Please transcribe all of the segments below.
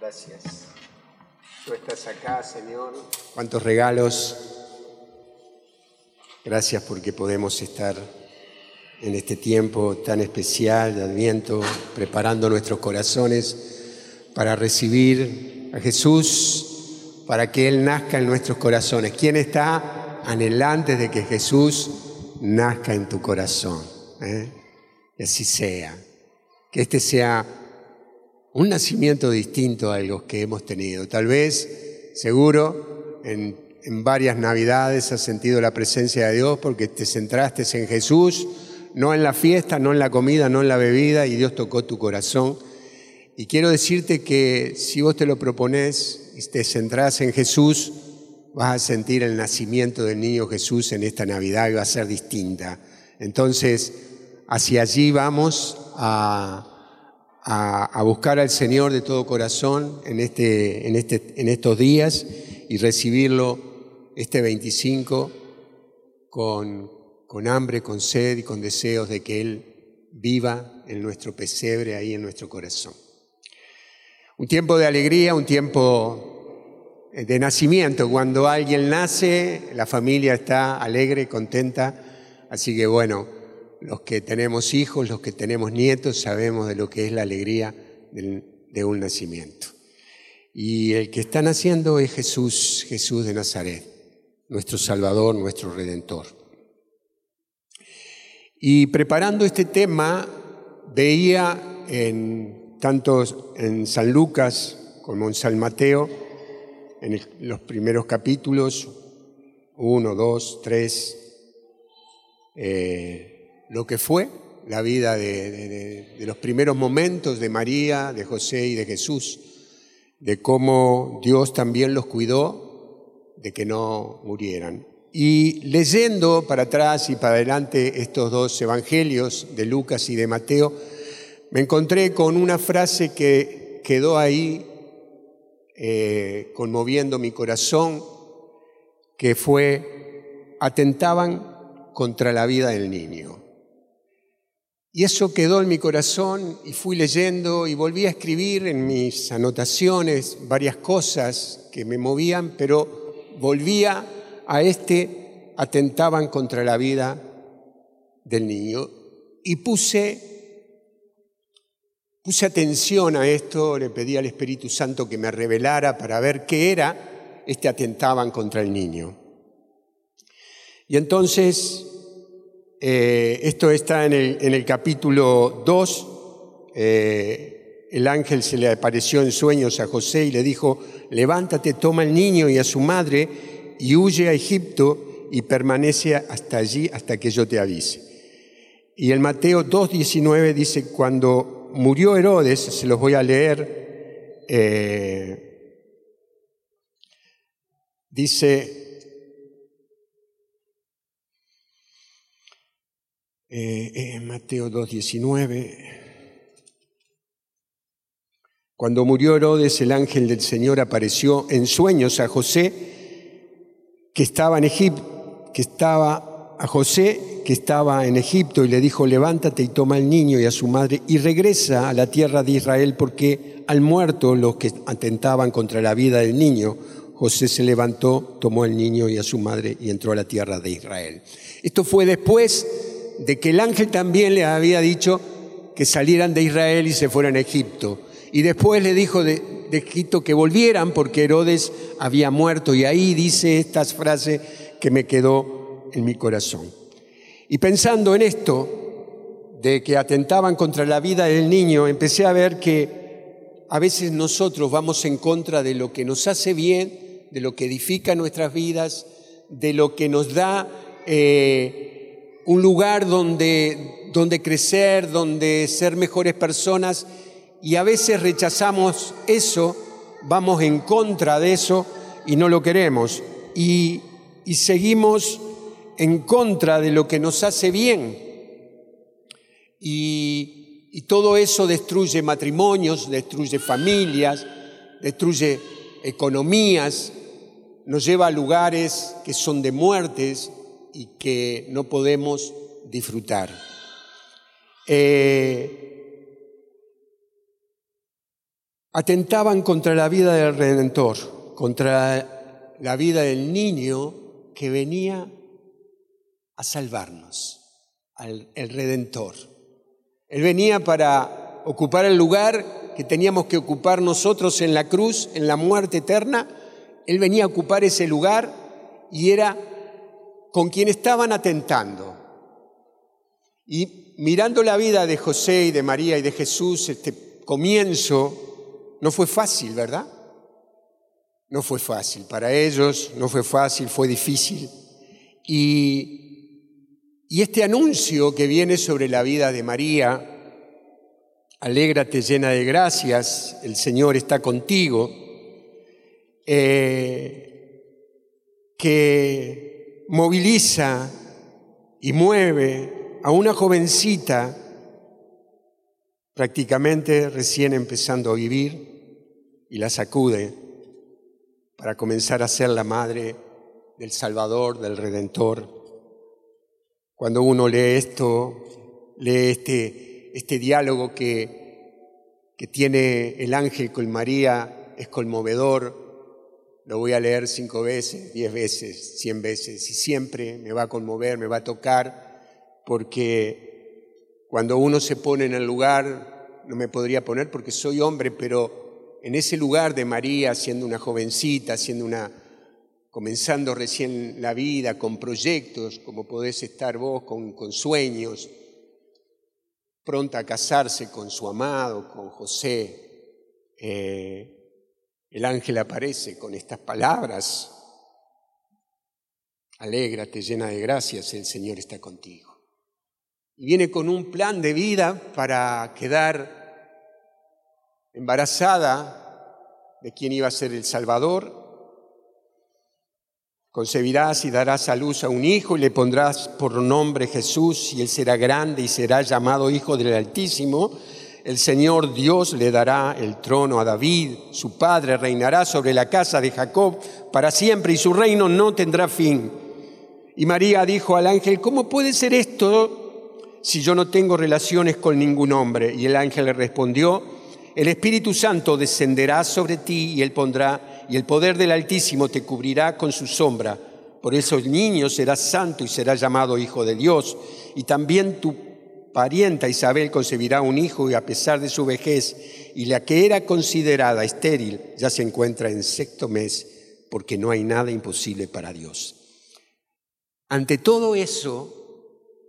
Gracias. Tú estás acá, Señor. Cuántos regalos. Gracias porque podemos estar en este tiempo tan especial de Adviento, preparando nuestros corazones para recibir a Jesús, para que Él nazca en nuestros corazones. ¿Quién está anhelante de que Jesús nazca en tu corazón? Que así sea. Que este sea un nacimiento distinto a los que hemos tenido. Tal vez, seguro, en varias Navidades has sentido la presencia de Dios porque te centraste en Jesús, no en la fiesta, no en la comida, no en la bebida, y Dios tocó tu corazón. Y quiero decirte que si vos te lo proponés y te centrás en Jesús, vas a sentir el nacimiento del niño Jesús en esta Navidad y va a ser distinta. Entonces, hacia allí vamos a buscar al Señor de todo corazón en estos días y recibirlo este 25 con hambre, con sed y con deseos de que Él viva en nuestro pesebre, ahí en nuestro corazón. Un tiempo de alegría, un tiempo de nacimiento. Cuando alguien nace, la familia está alegre, contenta. Así que bueno, los que tenemos hijos, los que tenemos nietos, sabemos de lo que es la alegría de un nacimiento. Y el que está naciendo es Jesús, Jesús de Nazaret, nuestro Salvador, nuestro Redentor. Y preparando este tema, veía tanto en San Lucas como en San Mateo, en los primeros capítulos, 1, 2, 3, lo que fue la vida de los primeros momentos de María, de José y de Jesús, de cómo Dios también los cuidó de que no murieran. Y leyendo para atrás y para adelante estos dos evangelios de Lucas y de Mateo, me encontré con una frase que quedó ahí conmoviendo mi corazón, que fue: atentaban contra la vida del niño. Y eso quedó en mi corazón y fui leyendo y volví a escribir en mis anotaciones varias cosas que me movían, pero volvía a atentaban contra la vida del niño. Y puse atención a esto, le pedí al Espíritu Santo que me revelara para ver qué era atentaban contra el niño. Y entonces, esto está en el capítulo 2, el ángel se le apareció en sueños a José y le dijo: levántate, toma al niño y a su madre y huye a Egipto y permanece hasta allí hasta que yo te avise. Y en Mateo 2:19 dice: cuando murió Herodes, se los voy a leer, dice... Mateo 2:19, cuando murió Herodes, el ángel del Señor apareció en sueños a José, que estaba en Egipto, y le dijo: levántate y toma al niño y a su madre y regresa a la tierra de Israel, porque han muerto los que atentaban contra la vida del niño. José se levantó, tomó al niño y a su madre y entró a la tierra de Israel. Esto fue después de que el ángel también le había dicho que salieran de Israel y se fueran a Egipto. Y después le dijo de Egipto que volvieran porque Herodes había muerto. Y ahí dice estas frases que me quedó en mi corazón. Y pensando en esto, de que atentaban contra la vida del niño, empecé a ver que a veces nosotros vamos en contra de lo que nos hace bien, de lo que edifica nuestras vidas, de lo que nos da un lugar donde crecer, donde ser mejores personas, y a veces rechazamos eso, vamos en contra de eso y no lo queremos, y seguimos en contra de lo que nos hace bien, y todo eso destruye matrimonios, destruye familias, destruye economías, nos lleva a lugares que son de muertes y que no podemos disfrutar. atentaban contra la vida del Redentor, contra la vida del niño que venía a salvarnos, el Redentor. Él venía para ocupar el lugar que teníamos que ocupar nosotros en la cruz, en la muerte eterna. Él venía a ocupar ese lugar y era con quien estaban atentando. Y mirando la vida de José y de María y de Jesús, este comienzo no fue fácil, ¿verdad? No fue fácil. Para ellos no fue fácil, fue difícil. Y este anuncio que viene sobre la vida de María, alégrate llena de gracias, el Señor está contigo, que moviliza y mueve a una jovencita prácticamente recién empezando a vivir y la sacude para comenzar a ser la madre del Salvador, del Redentor. Cuando uno lee esto, lee este diálogo que tiene el ángel con María, es conmovedor. Lo voy a leer 5 veces, 10 veces, 100 veces, y siempre me va a conmover, me va a tocar, porque cuando uno se pone en el lugar, no me podría poner porque soy hombre, pero en ese lugar de María, siendo una jovencita, comenzando recién la vida, con proyectos, como podés estar vos, con sueños, pronta a casarse con su amado, con José, el ángel aparece con estas palabras: alégrate, llena de gracias, el Señor está contigo. Y viene con un plan de vida para quedar embarazada de quien iba a ser el Salvador. Concebirás y darás a luz a un hijo y le pondrás por nombre Jesús, y él será grande y será llamado Hijo del Altísimo. El Señor Dios le dará el trono a David, su padre, reinará sobre la casa de Jacob para siempre y su reino no tendrá fin. Y María dijo al ángel: ¿cómo puede ser esto si yo no tengo relaciones con ningún hombre? Y el ángel le respondió: el Espíritu Santo descenderá sobre ti y el poder del Altísimo te cubrirá con su sombra. Por eso el niño será santo y será llamado Hijo de Dios. Y también tu parienta Isabel concebirá un hijo, y a pesar de su vejez, y la que era considerada estéril ya se encuentra en 6º mes, porque no hay nada imposible para Dios. Ante todo eso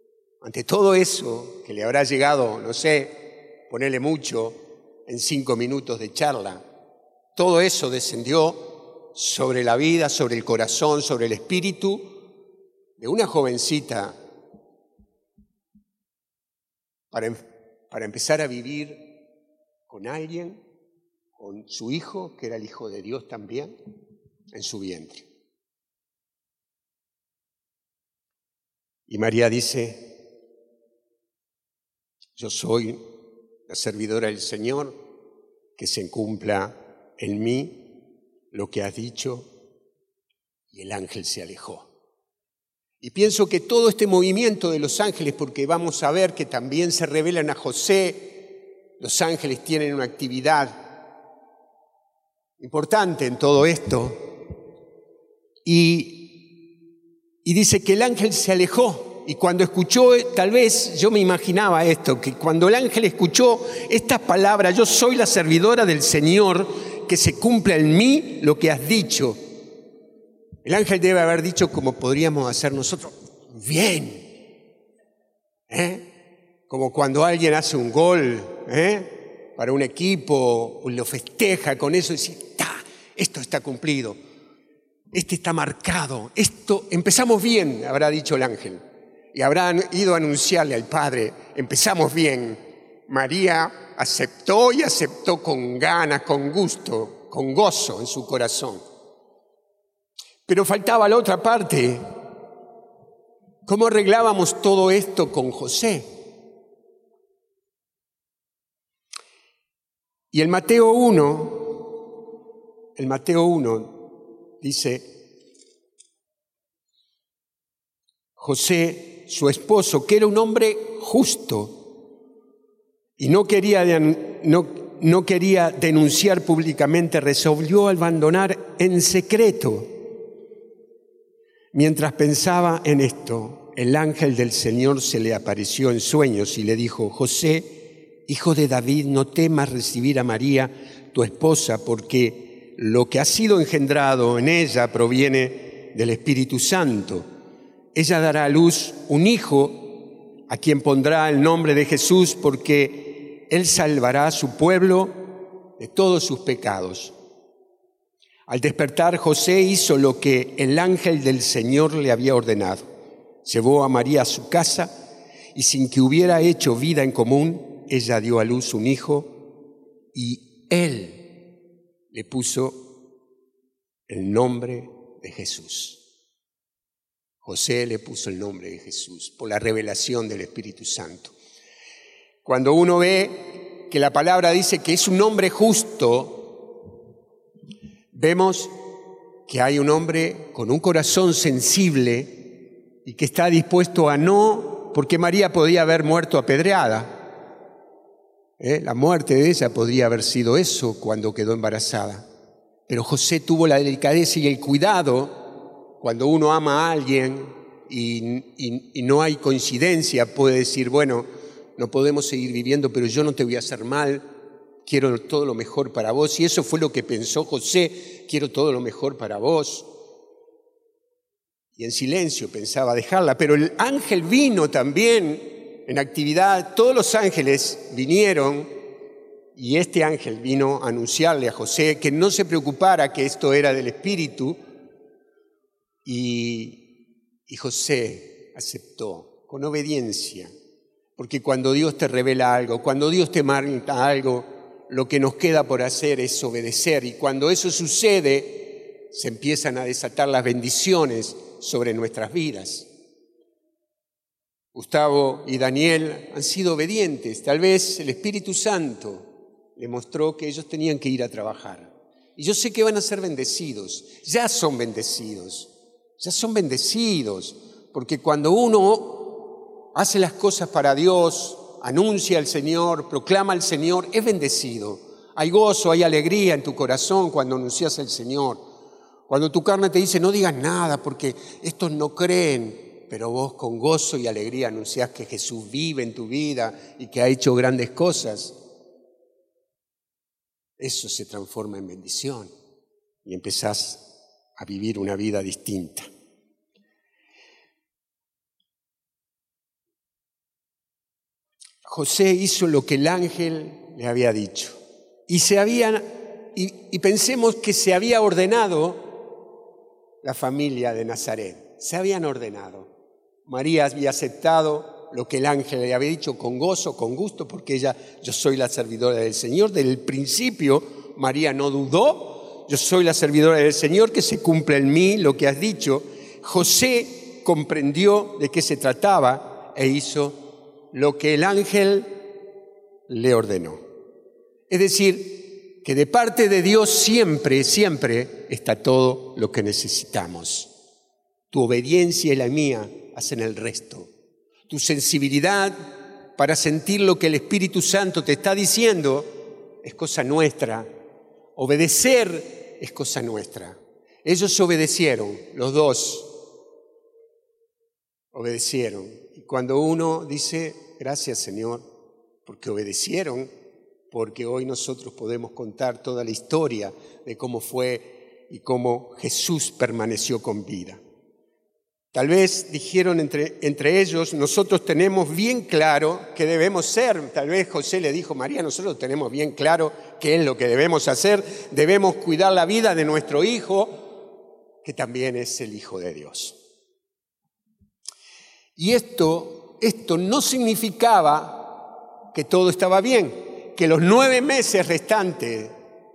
que le habrá llegado, no sé, ponerle mucho en 5 minutos de charla, todo eso descendió sobre la vida, sobre el corazón, sobre el espíritu de una jovencita para empezar a vivir con alguien, con su hijo, que era el Hijo de Dios también, en su vientre. Y María dice: yo soy la servidora del Señor, que se cumpla en mí lo que has dicho. Y el ángel se alejó. Y pienso que todo este movimiento de los ángeles, porque vamos a ver que también se revelan a José, los ángeles tienen una actividad importante en todo esto. Y dice que el ángel se alejó. Y cuando escuchó, tal vez yo me imaginaba esto, que cuando el ángel escuchó estas palabras: yo soy la servidora del Señor, que se cumpla en mí lo que has dicho. El ángel debe haber dicho como podríamos hacer nosotros: bien. Como cuando alguien hace un gol para un equipo, lo festeja con eso y dice: esto está cumplido, este está marcado, empezamos bien, habrá dicho el ángel. Y habrán ido a anunciarle al Padre: empezamos bien. María aceptó, y aceptó con ganas, con gusto, con gozo en su corazón. Pero faltaba la otra parte. ¿Cómo arreglábamos todo esto con José? Y el Mateo 1 dice: José, su esposo, que era un hombre justo y no quería no quería denunciar públicamente, resolvió abandonar en secreto. Mientras pensaba en esto, el ángel del Señor se le apareció en sueños y le dijo: José, hijo de David, no temas recibir a María, tu esposa, porque lo que ha sido engendrado en ella proviene del Espíritu Santo. Ella dará a luz un hijo a quien pondrá el nombre de Jesús, porque Él salvará a su pueblo de todos sus pecados. Al despertar, José hizo lo que el ángel del Señor le había ordenado. Llevó a María a su casa y sin que hubiera hecho vida en común, ella dio a luz un hijo y Él le puso el nombre de Jesús. José le puso el nombre de Jesús por la revelación del Espíritu Santo. Cuando uno ve que la palabra dice que es un hombre justo, vemos que hay un hombre con un corazón sensible y que está dispuesto a no, porque María podía haber muerto apedreada. La muerte de ella podría haber sido eso cuando quedó embarazada. Pero José tuvo la delicadeza y el cuidado. Cuando uno ama a alguien y no hay coincidencia, puede decir, bueno, no podemos seguir viviendo, pero yo no te voy a hacer mal, quiero todo lo mejor para vos. Y eso fue lo que pensó José, quiero todo lo mejor para vos. Y en silencio pensaba dejarla, pero el ángel vino también en actividad, todos los ángeles vinieron y este ángel vino a anunciarle a José que no se preocupara, que esto era del Espíritu, y José aceptó con obediencia. Porque cuando Dios te revela algo, cuando Dios te marca algo, lo que nos queda por hacer es obedecer. Y cuando eso sucede, se empiezan a desatar las bendiciones sobre nuestras vidas. Gustavo y Daniel han sido obedientes. Tal vez el Espíritu Santo le mostró que ellos tenían que ir a trabajar. Y yo sé que van a ser bendecidos. Ya son bendecidos. Ya son bendecidos. Porque cuando uno hace las cosas para Dios, anuncia al Señor, proclama al Señor, es bendecido. Hay gozo, hay alegría en tu corazón cuando anuncias al Señor. Cuando tu carne te dice, no digas nada porque estos no creen, pero vos con gozo y alegría anunciás que Jesús vive en tu vida y que ha hecho grandes cosas. Eso se transforma en bendición y empezás a vivir una vida distinta. José hizo lo que el ángel le había dicho. Y pensemos que se había ordenado la familia de Nazaret. Se habían ordenado. María había aceptado lo que el ángel le había dicho con gozo, con gusto, porque ella, yo soy la servidora del Señor. Desde el principio María no dudó. Yo soy la servidora del Señor, que se cumpla en mí lo que has dicho. José comprendió de qué se trataba e hizo lo que el ángel le ordenó. Es decir, que de parte de Dios siempre, siempre está todo lo que necesitamos. Tu obediencia y la mía hacen el resto. Tu sensibilidad para sentir lo que el Espíritu Santo te está diciendo es cosa nuestra. Obedecer es cosa nuestra. Ellos obedecieron, los dos obedecieron. Y cuando uno dice, gracias Señor, porque obedecieron, porque hoy nosotros podemos contar toda la historia de cómo fue y cómo Jesús permaneció con vida. Tal vez dijeron entre ellos, nosotros tenemos bien claro qué debemos ser. Tal vez José le dijo, María, nosotros tenemos bien claro qué es lo que debemos hacer. Debemos cuidar la vida de nuestro hijo, que también es el Hijo de Dios. Y esto no significaba que todo estaba bien, que los 9 meses restantes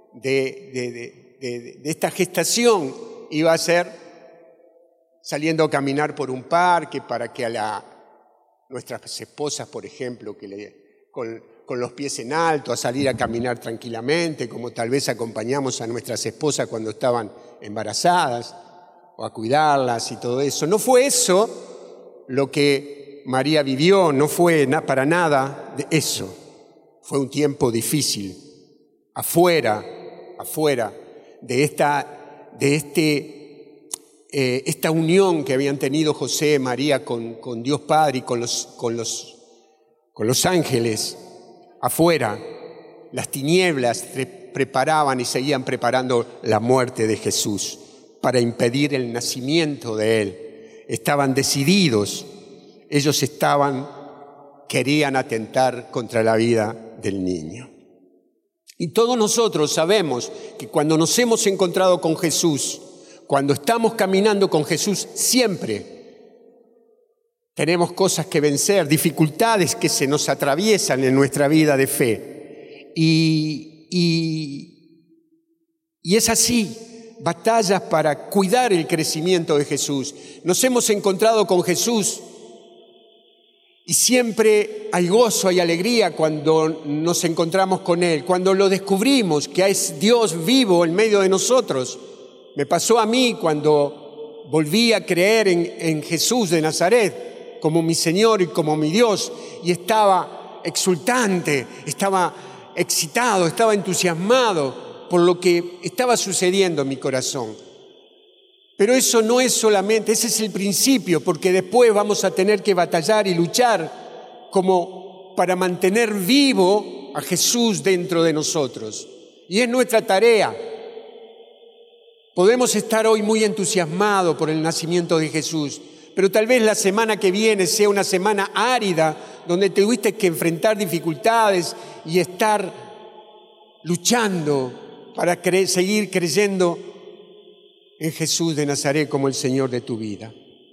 de esta gestación iba a ser saliendo a caminar por un parque para que nuestras esposas, por ejemplo, con los pies en alto, a salir a caminar tranquilamente, como tal vez acompañamos a nuestras esposas cuando estaban embarazadas, o a cuidarlas y todo eso. No fue eso lo que María vivió, no fue para nada de eso. Fue un tiempo difícil, afuera de esta unión que habían tenido José y María con Dios Padre y con los ángeles, afuera, las tinieblas preparaban y seguían preparando la muerte de Jesús para impedir el nacimiento de Él. Estaban decididos, ellos querían atentar contra la vida del niño. Y todos nosotros sabemos que cuando nos hemos encontrado con Jesús, cuando estamos caminando con Jesús, siempre tenemos cosas que vencer, dificultades que se nos atraviesan en nuestra vida de fe. Y es así, batallas para cuidar el crecimiento de Jesús. Nos hemos encontrado con Jesús y siempre hay gozo, hay alegría cuando nos encontramos con Él, cuando lo descubrimos que es Dios vivo en medio de nosotros. Me pasó a mí cuando volví a creer en Jesús de Nazaret como mi Señor y como mi Dios, y estaba exultante, estaba excitado, estaba entusiasmado por lo que estaba sucediendo en mi corazón. Pero eso no es solamente, ese es el principio, porque después vamos a tener que batallar y luchar como para mantener vivo a Jesús dentro de nosotros. Y es nuestra tarea. Podemos estar hoy muy entusiasmados por el nacimiento de Jesús, pero tal vez la semana que viene sea una semana árida, donde tuviste que enfrentar dificultades y estar luchando para seguir creyendo en Jesús de Nazaret como el Señor de tu vida.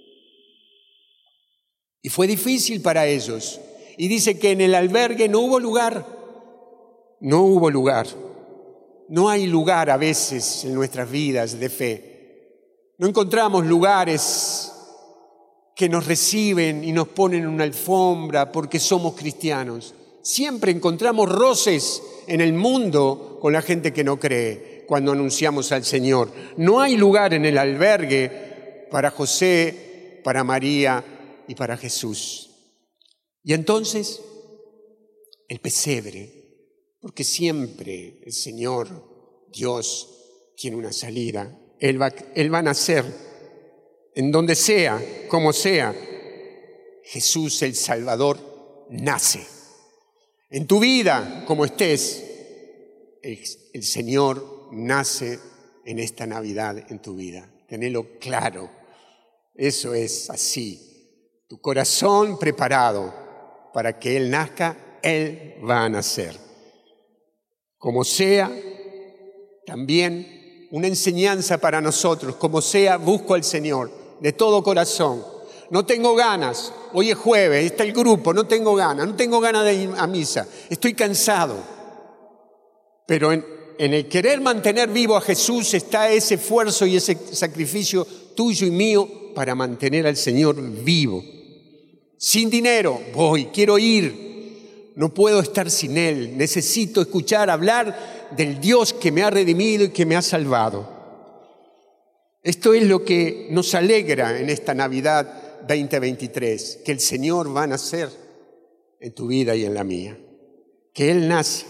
Y fue difícil para ellos. Y dice que en el albergue no hubo lugar. No hubo lugar. No hay lugar a veces en nuestras vidas de fe. No encontramos lugares que nos reciben y nos ponen una alfombra porque somos cristianos. Siempre encontramos roces en el mundo con la gente que no cree cuando anunciamos al Señor. No hay lugar en el albergue para José, para María y para Jesús. Y entonces, el pesebre, porque siempre el Señor, Dios, tiene una salida. Él va a nacer en donde sea, como sea. Jesús el Salvador nace. En tu vida, como estés, el Señor nace en esta Navidad en tu vida. Tenelo claro. Eso es así. Tu corazón preparado para que Él nazca, Él va a nacer. Como sea, también una enseñanza para nosotros. Como sea, busco al Señor de todo corazón. No tengo ganas. Hoy es jueves, está el grupo, no tengo ganas de ir a misa. Estoy cansado. Pero en el querer mantener vivo a Jesús está ese esfuerzo y ese sacrificio tuyo y mío para mantener al Señor vivo. Sin dinero, quiero ir. No puedo estar sin Él. Necesito escuchar hablar del Dios que me ha redimido y que me ha salvado. Esto es lo que nos alegra en esta Navidad 2023, que el Señor va a nacer en tu vida y en la mía. Que Él nace.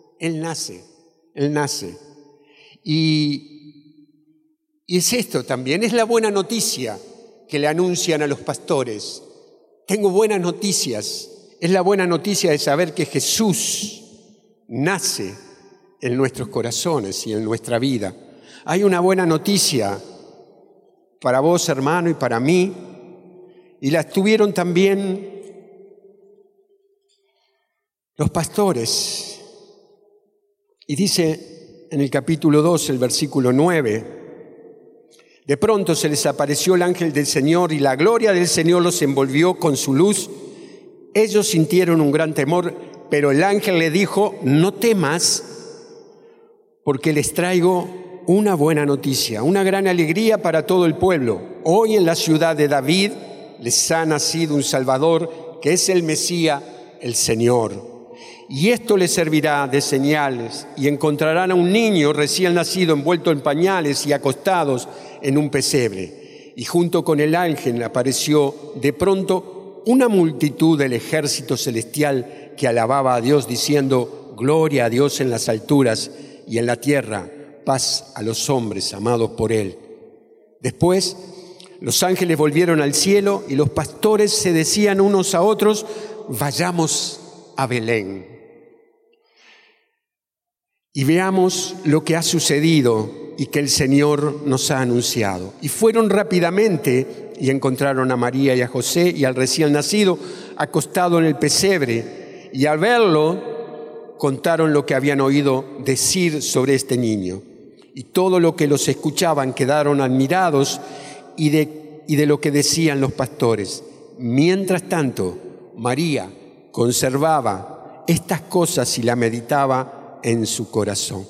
Y es esto también, es la buena noticia que le anuncian a los pastores. Tengo buenas noticias. Es la buena noticia de saber que Jesús nace en nuestros corazones y en nuestra vida. Hay una buena noticia para vos, hermano, y para mí, y la tuvieron también los pastores. Y dice en el capítulo 2, el versículo 9, de pronto se les apareció el ángel del Señor y la gloria del Señor los envolvió con su luz. Ellos sintieron un gran temor, pero el ángel le dijo, no temas, porque les traigo una buena noticia, una gran alegría para todo el pueblo. Hoy en la ciudad de David les ha nacido un Salvador, que es el Mesías, el Señor. Y esto les servirá de señales, y encontrarán a un niño recién nacido envuelto en pañales y acostados en un pesebre. Y junto con el ángel apareció de pronto una multitud del ejército celestial que alababa a Dios diciendo, gloria a Dios en las alturas y en la tierra, paz a los hombres amados por Él. Después, los ángeles volvieron al cielo y los pastores se decían unos a otros: vayamos a Belén y veamos lo que ha sucedido y que el Señor nos ha anunciado. Y fueron rápidamente y encontraron a María y a José y al recién nacido acostado en el pesebre, y al verlo contaron lo que habían oído decir sobre este niño. Y todo lo que los escuchaban quedaron admirados y de lo que decían los pastores. Mientras tanto, María conservaba estas cosas y la meditaba en su corazón.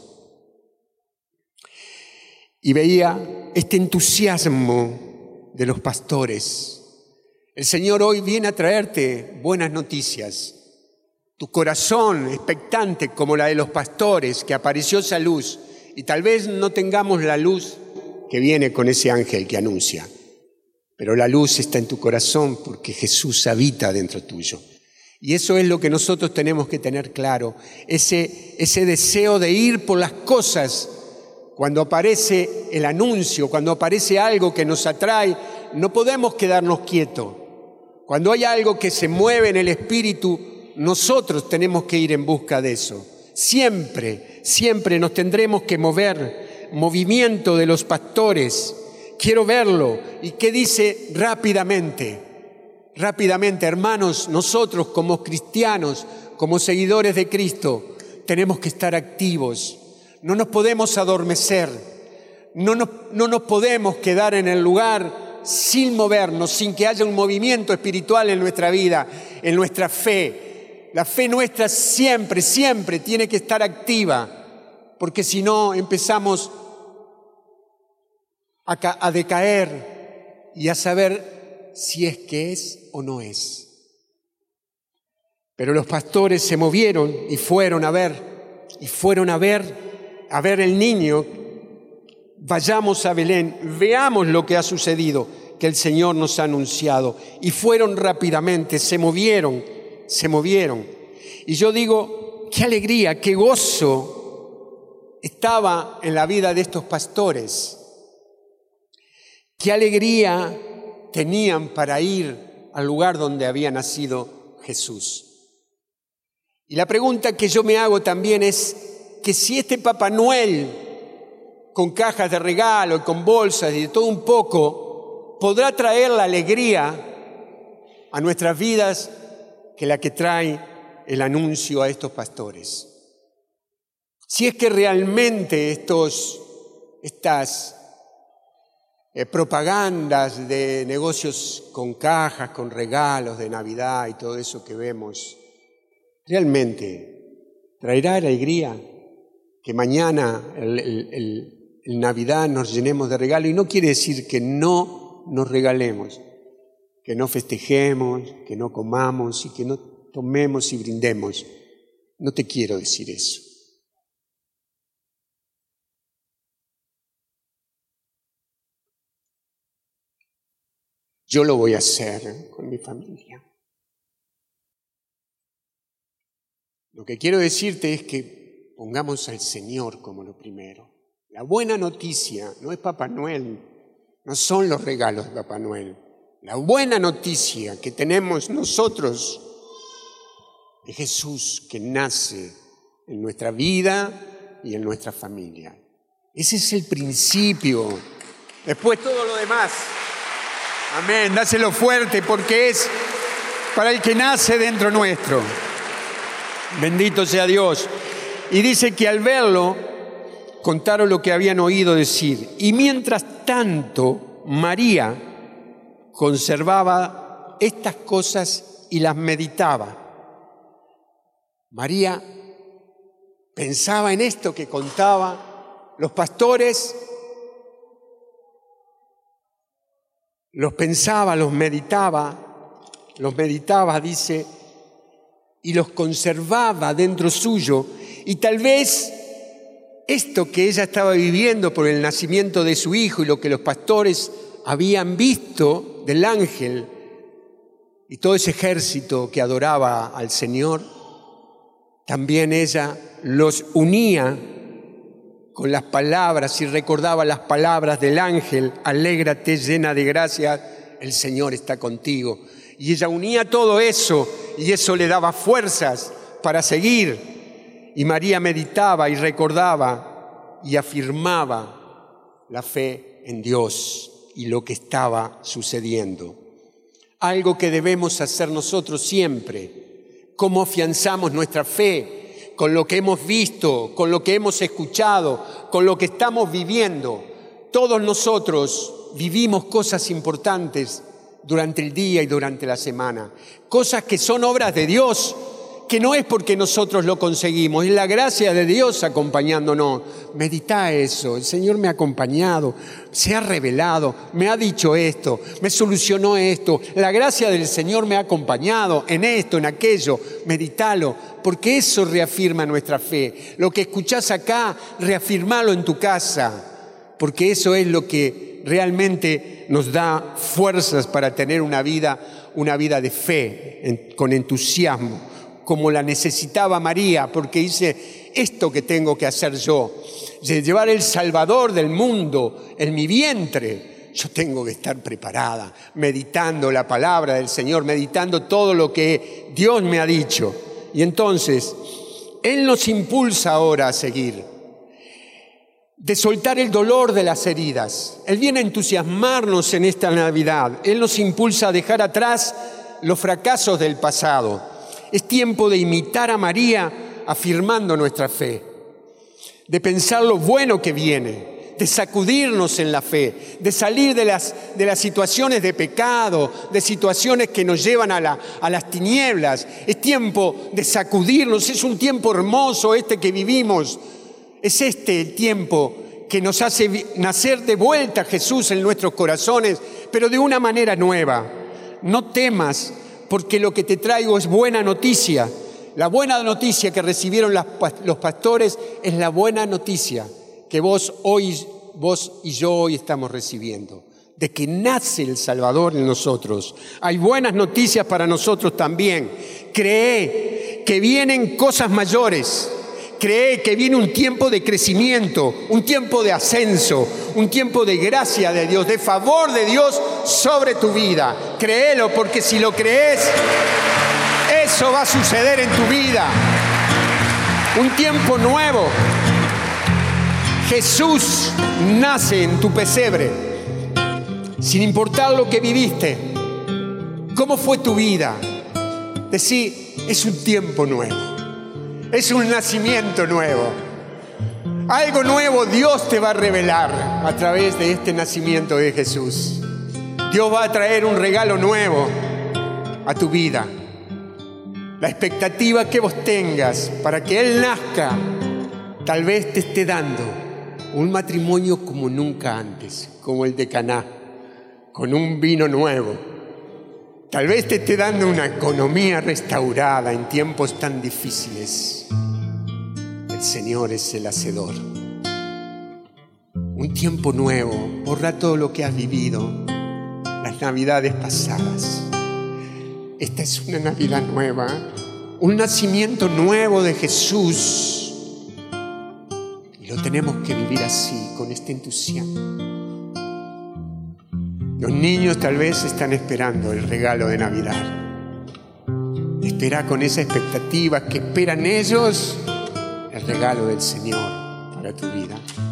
Y veía este entusiasmo de los pastores. El Señor hoy viene a traerte buenas noticias. Tu corazón expectante como la de los pastores, que apareció esa luz, y tal vez no tengamos la luz que viene con ese ángel que anuncia, pero la luz está en tu corazón porque Jesús habita dentro tuyo. Y eso es lo que nosotros tenemos que tener claro, ese deseo de ir por las cosas. Cuando aparece el anuncio, cuando aparece algo que nos atrae, no podemos quedarnos quietos. Cuando hay algo que se mueve en el espíritu, nosotros tenemos que ir en busca de eso. Siempre, siempre nos tendremos que mover. Movimiento de los pastores. Quiero verlo. ¿Y qué dice? Rápidamente, hermanos, nosotros como cristianos, como seguidores de Cristo, tenemos que estar activos. No nos podemos adormecer. No nos podemos quedar en el lugar sin movernos, sin que haya un movimiento espiritual en nuestra vida, en nuestra fe. La fe nuestra siempre, siempre tiene que estar activa, porque si no empezamos a decaer y a saber si es que es o no es. Pero los pastores se movieron y fueron a ver el niño. Vayamos a Belén, veamos lo que ha sucedido, que el Señor nos ha anunciado. Y fueron rápidamente, se movieron. Y yo digo, qué alegría, qué gozo estaba en la vida de estos pastores. Qué alegría tenían para ir al lugar donde había nacido Jesús. Y la pregunta que yo me hago también es que si este Papá Noel, con cajas de regalo y con bolsas y de todo un poco, podrá traer la alegría a nuestras vidas que la que trae el anuncio a estos pastores. Si es que realmente estas propagandas de negocios con cajas, con regalos de Navidad y todo eso que vemos, realmente traerá alegría, que mañana en Navidad nos llenemos de regalos. Y no quiere decir que no nos regalemos, que no festejemos, que no comamos y que no tomemos y brindemos. No te quiero decir eso. Yo lo voy a hacer con mi familia. Lo que quiero decirte es que pongamos al Señor como lo primero. La buena noticia no es Papá Noel, no son los regalos de Papá Noel. La buena noticia que tenemos nosotros es Jesús que nace en nuestra vida y en nuestra familia. Ese es el principio. Después todo lo demás. Amén, dáselo fuerte porque es para el que nace dentro nuestro. Bendito sea Dios. Y dice que al verlo, contaron lo que habían oído decir. Y mientras tanto, María conservaba estas cosas y las meditaba. María pensaba en esto que contaba los pastores, los pensaba, los meditaba, dice, y los conservaba dentro suyo. Y tal vez esto que ella estaba viviendo por el nacimiento de su hijo y lo que los pastores habían visto del ángel y todo ese ejército que adoraba al Señor, También ella los unía con las palabras y recordaba las palabras del ángel: alégrate llena de gracia, el Señor está contigo. Y ella unía todo eso y eso le daba fuerzas para seguir. Y María meditaba y recordaba y afirmaba la fe en Dios y lo que estaba sucediendo. Algo que debemos hacer nosotros siempre. ¿Cómo afianzamos nuestra fe? Con lo que hemos visto, con lo que hemos escuchado, con lo que estamos viviendo. Todos nosotros vivimos cosas importantes durante el día y durante la semana. Cosas que son obras de Dios, que no es porque nosotros lo conseguimos, es la gracia de Dios acompañándonos. Medita eso: el Señor me ha acompañado, se ha revelado, me ha dicho esto, me solucionó esto. La gracia del Señor me ha acompañado en esto, en aquello. Medítalo, porque eso reafirma nuestra fe. Lo que escuchás acá, reafirmalo en tu casa, porque eso es lo que realmente nos da fuerzas para tener una vida de fe, con entusiasmo, como la necesitaba María, porque dice: esto que tengo que hacer yo, de llevar el Salvador del mundo en mi vientre, yo tengo que estar preparada, meditando la palabra del Señor, meditando todo lo que Dios me ha dicho. Y entonces, Él nos impulsa ahora a seguir, de soltar el dolor de las heridas. Él viene a entusiasmarnos en esta Navidad. Él nos impulsa a dejar atrás los fracasos del pasado. Es tiempo de imitar a María afirmando nuestra fe, de pensar lo bueno que viene, de sacudirnos en la fe, de salir de las situaciones de pecado, de situaciones que nos llevan a las tinieblas. Es tiempo de sacudirnos, es un tiempo hermoso este que vivimos. Es este el tiempo que nos hace nacer de vuelta Jesús en nuestros corazones, pero de una manera nueva. No temas, porque lo que te traigo es buena noticia. La buena noticia que recibieron los pastores es la buena noticia que vos y yo hoy estamos recibiendo, de que nace el Salvador en nosotros. Hay buenas noticias para nosotros también. Cree que vienen cosas mayores. Cree que viene un tiempo de crecimiento, un tiempo de ascenso, un tiempo de gracia de Dios, de favor de Dios sobre tu vida. Créelo, porque si lo crees, eso va a suceder en tu vida. Un tiempo nuevo. Jesús nace en tu pesebre, sin importar lo que viviste. ¿Cómo fue tu vida? Decí: es un tiempo nuevo. Es un nacimiento nuevo. Algo nuevo Dios te va a revelar a través de este nacimiento de Jesús. Dios va a traer un regalo nuevo a tu vida. La expectativa que vos tengas para que Él nazca, tal vez te esté dando un matrimonio como nunca antes, como el de Caná, con un vino nuevo. Tal vez te esté dando una economía restaurada en tiempos tan difíciles. El Señor es el hacedor. Un tiempo nuevo, borra todo lo que has vivido, las navidades pasadas. Esta es una Navidad nueva, un nacimiento nuevo de Jesús. Y lo tenemos que vivir así, con este entusiasmo. Los niños tal vez están esperando el regalo de Navidad. Espera con esa expectativa que esperan ellos el regalo del Señor para tu vida.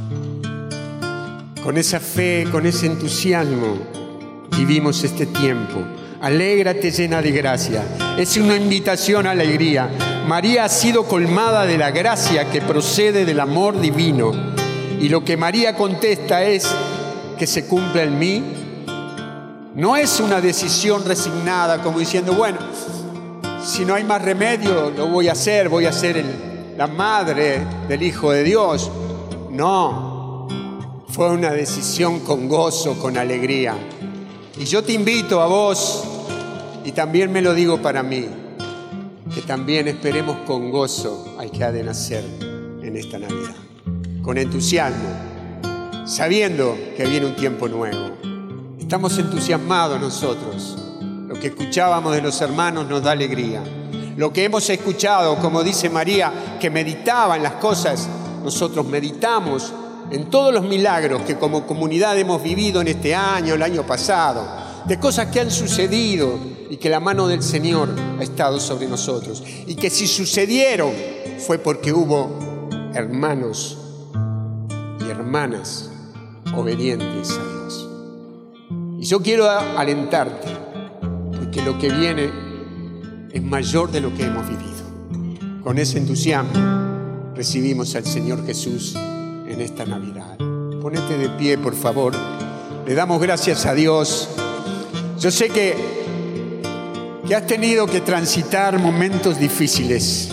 Con esa fe, con ese entusiasmo, vivimos este tiempo. Alégrate llena de gracia. Es una invitación a alegría. María ha sido colmada de la gracia que procede del amor divino. Y lo que María contesta es: que se cumpla en mí. No es una decisión resignada, como diciendo: bueno, si no hay más remedio, lo voy a ser la madre del Hijo de Dios. No, fue una decisión con gozo, con alegría. Y yo te invito a vos, y también me lo digo para mí, que también esperemos con gozo al que ha de nacer en esta Navidad. Con entusiasmo, sabiendo que viene un tiempo nuevo. Estamos entusiasmados nosotros. Lo que escuchábamos de los hermanos nos da alegría. Lo que hemos escuchado, como dice María, que meditaba en las cosas, nosotros meditamos en todos los milagros que como comunidad hemos vivido en este año, el año pasado, de cosas que han sucedido y que la mano del Señor ha estado sobre nosotros. Y que si sucedieron fue porque hubo hermanos y hermanas obedientes a Dios. Y yo quiero alentarte, porque lo que viene es mayor de lo que hemos vivido. Con ese entusiasmo recibimos al Señor Jesús en esta Navidad. Ponete de pie, por favor. Le damos gracias a Dios. Yo sé que has tenido que transitar momentos difíciles.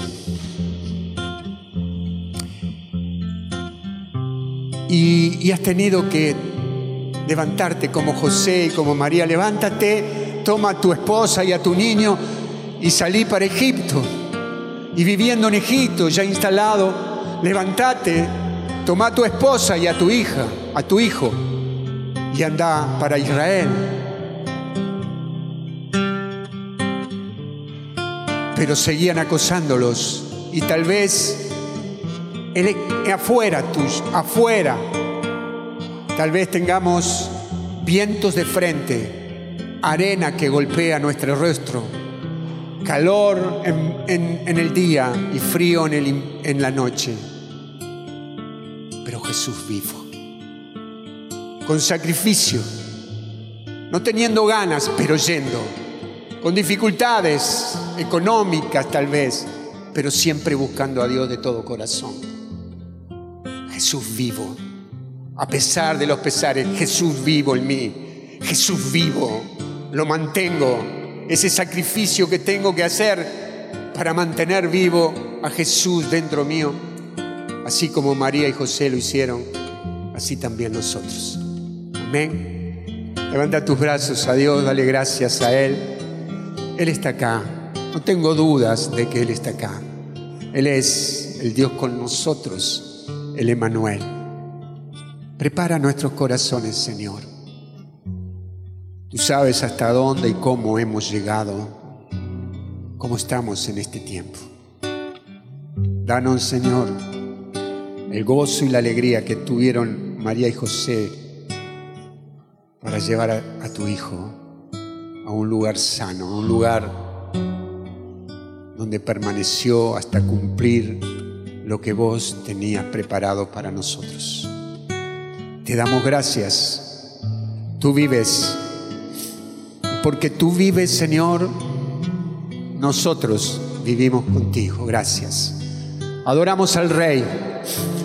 Y has tenido que levantarte como José y como María. Levántate, toma a tu esposa y a tu niño y salí para Egipto. Y viviendo en Egipto, ya instalado, levántate, toma a tu esposa y a tu hija, a tu hijo, y anda para Israel. Pero seguían acosándolos y tal vez afuera, tal vez tengamos vientos de frente, arena que golpea nuestro rostro, calor en el día y frío en la noche. Pero Jesús vivo, con sacrificio, no teniendo ganas, pero yendo, con dificultades económicas tal vez, pero siempre buscando a Dios de todo corazón. Jesús vivo, a pesar de los pesares, Jesús vivo en mí, Jesús vivo, lo mantengo. Ese sacrificio que tengo que hacer para mantener vivo a Jesús dentro mío, así como María y José lo hicieron, así también nosotros. Amén. Levanta tus brazos a Dios, dale gracias a Él. Él está acá, no tengo dudas de que Él está acá. Él es el Dios con nosotros, el Emmanuel. Prepara nuestros corazones, Señor. Tú sabes hasta dónde y cómo hemos llegado, cómo estamos en este tiempo. Danos, Señor, el gozo y la alegría que tuvieron María y José para llevar a tu Hijo a un lugar sano, a un lugar donde permaneció hasta cumplir lo que vos tenías preparado para nosotros. Te damos gracias. Tú vives. Y porque tú vives, Señor, nosotros vivimos contigo. Gracias. Adoramos al Rey.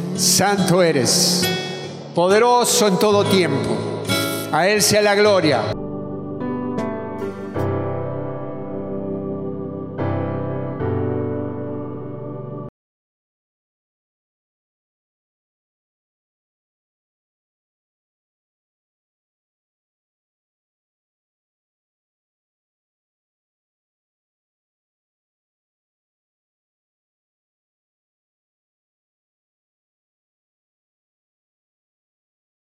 Santo eres, poderoso en todo tiempo. A Él sea la gloria.